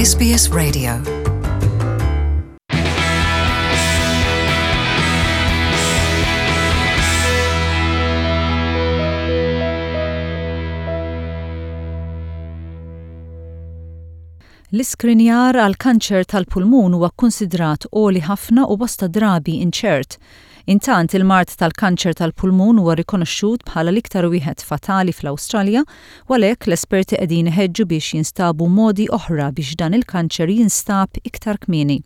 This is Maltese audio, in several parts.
SBS Radio. L-iskrinjar għal kanċer tal-pulmun huwa kkunsidrat għoli ħafna u bosta drabi inċert. Intant il-mart tal-kanċer tal-pulmun huwa rikonoxxut bħala l-iktar wieħed fatali fl-Awstralja, u għalhekk l-esperti qegħdin iħeġġu biex jinstabu modi oħra biex dan il-kanċer jinstab iktar kmieni.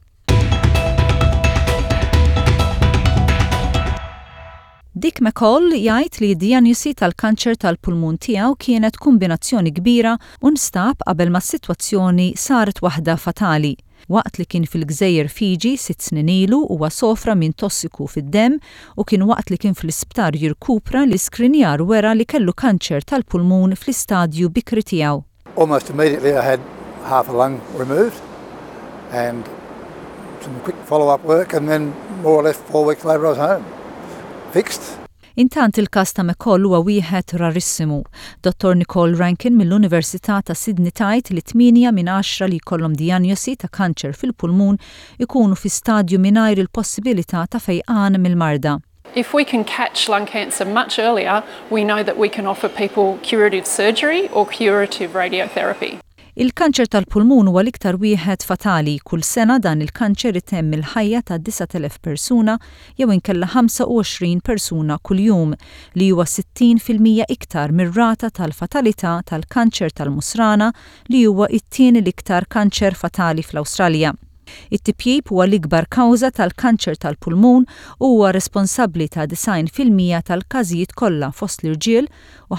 Dick McCall jgħid li d-dijanjosi tal-kanċer tal-pulmun tiegħu kienet kombinazzjoni kbira u nstab qabel ma s-sitwazzjoni saret waħda fatali. Waqt li kien fil-Gżejjer Fiji 6 snin ilu huwa sofra minn tossiku fid-demm u kien waqt li kien fl-isptar jirkupra li skrinjar wera li kellu kanċer tal-pulmun fl-istadju bikri tiegħu. Almost immediately I had half a lung removed and some quick follow-up work and then more or less 4 weeks later I was home. Fixed. Intant il-każ ta' McCall huwa wieħed rarissimu. Dr. Nicole Rankin mill-Università ta' Sydney tajt li 8 minn 10 li jkollhom dijanjosi ta' kanċer fil-pulmun ikunu fi stadju mingħajr il-possibilità ta' fejqan mill-marda. If we can catch lung cancer much earlier, we know that we can offer people curative surgery or curative radiotherapy. Il-kanċer tal-pulmun huwa l-iktar wieħed fatali. Kull sena dan il-kanċer itemm il-ħajja ta' 9,000 persuna jew inkella 25 persuna kuljum li huwa 60% iktar mir-rata tal-fatalità tal-kanċer tal-musrana li huwa it-tieni l-iktar kanċer fatali fl-Awstralja. It-tipjib huwa l-ikbar kawża tal-kanċer tal-pulmun u huwa responsabbli ta' 90% tal-każijiet kollha fost l-irġiel u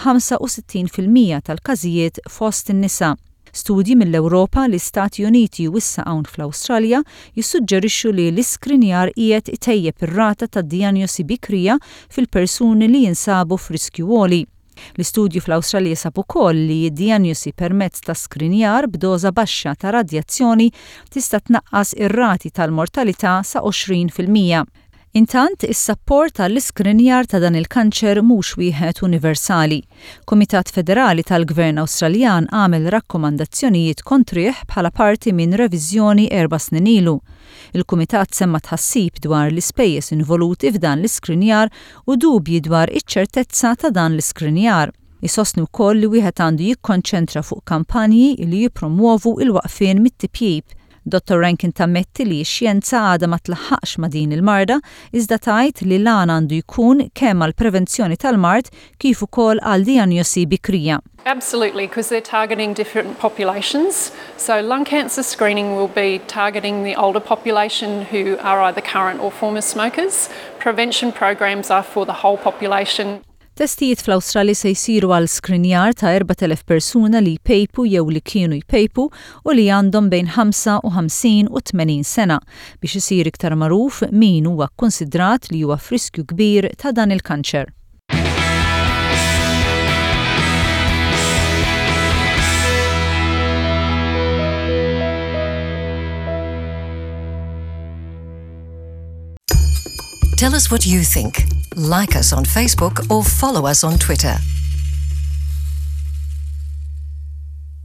65% tal-każijiet fost in-nisa. Studji mill-Ewropa, l-Istati Uniti u issa hawn fl-Awstralja jissuġġerixxu li l-iskrinjar qiegħed itejjeb ir-rata tad-dijanjosi bikrija fil-persuni li jinsabu f'riskju għoli. L-istudju fl-Awstralja sab ukoll li d-dijanjosi permezz ta' skrinjar b'doża baxxa ta' radjazzjoni tista' tnaqqas ir-rati tal-mortalità sa 20%. Intant, is-sapport tal-iskrinjar ta' dan il-kanċer mhux wieħed universali. Kumitat Federali tal-Gvern Awstraljan għamel rakkomandazzjonijiet kontrih bħala parti minn reviżjoni 4 snin ilu. Il-Kumitat semma tħassib dwar l-ispejjeż involuti f'dan l-iskrinjar u dubji dwar iċ-ċertezza ta' dan l-iskrinjar. Isostni wkoll li wieħed għandu jikkonċentra fuq kampanji li jippromuovu il-waqfien mit-tipjib. Dr. Rankin tammetti li x-xjenza għadha ma tlaħħaqx ma' din il-marda, iżda tajt li lan għandu jkun kemm għal prevenzjoni tal-mard kif ukoll għal dijanjosi bikrija. Absolutely, because they're targeting different populations. So lung cancer screening will be targeting the older population who are either current or former smokers. Prevention programs are for the whole population. Testijiet fl-Awstralja se jsiru għal skrinjar ta' 4,000 persuna li jpejpu jew li kienu jpejpu u li għandhom bejn 55 u 80 sena biex isir iktar magħruf min huwa kkunsidrat li huwa f'riskju kbir ta' dan il-kanċer. Tell us what you think. Like us on Facebook or follow us on Twitter.